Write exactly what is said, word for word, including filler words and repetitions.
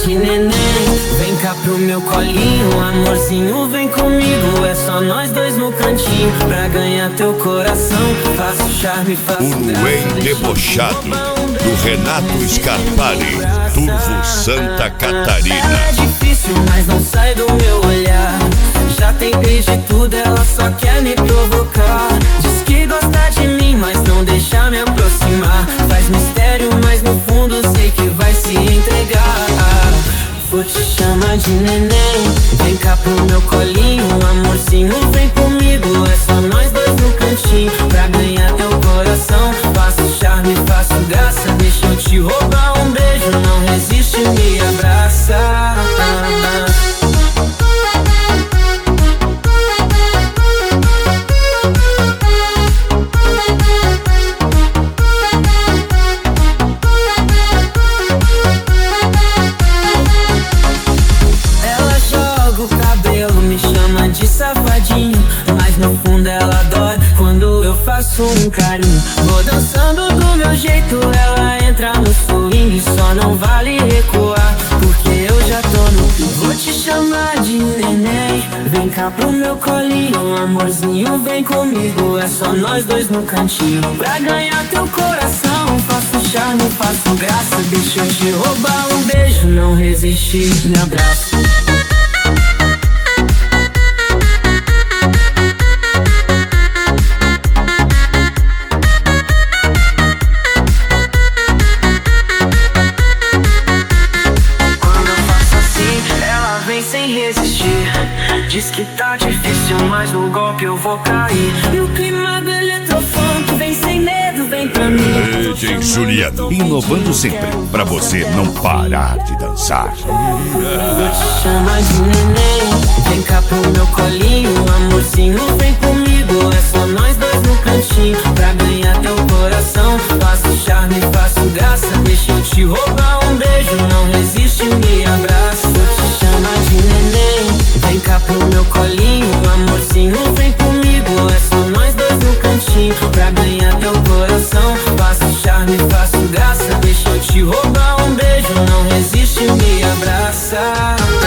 de neném. Vem cá pro meu colinho, amorzinho, vem comigo. É só nós dois no cantinho pra ganhar teu coração. Faço charme, faço Uruém Debochado, do Renato Scarpari, Turvo Santa Catarina. Ela é difícil, mas não sai do meu olhar. Já tentei de tudo, ela só quer me provocar. Diz que gosta de mim, mas não deixa me aproximar. Faz mistério, mas no fundo sei que vai se entregar. Vou te chamar de neném. Vem cá pro meu colinho, amorzinho, vem comigo. É só nós dois no cantinho pra ganhar teu coração. Faço charme, faço graça, deixa eu te roubar um beijo. Não resiste, me abraça. Mas no fundo ela adora quando eu faço um carinho. Vou dançando do meu jeito, ela entra no swing. Só não vale recuar, porque eu já tô no fim. Vou te chamar de neném. Vem cá pro meu colinho, amorzinho, vem comigo. É só nós dois no cantinho pra ganhar teu coração. Faço charme, faço graça, deixa eu te roubar um beijo. Não resiste, me abraça. Diz que tá difícil, mas no golpe eu vou cair. E o clima do eletrofunk vem sem medo, vem pra mim. D J Juliano, inovando sempre pra você não parar de dançar. Vou te chamar de neném. Vem cá pro meu colinho, amorzinho, vem comigo. É só nós dois no cantinho pra ganhar teu coração. Faço charme, faço graça, deixa eu te roubar um beijo. Não resiste, me abraça. Vou te chamar de neném. Vem cá pro meu colinho, amorzinho, vem comigo. É só nós dois no cantinho pra ganhar teu coração. Faço charme, faço graça, deixa eu te roubar um beijo. Não resiste, me abraça.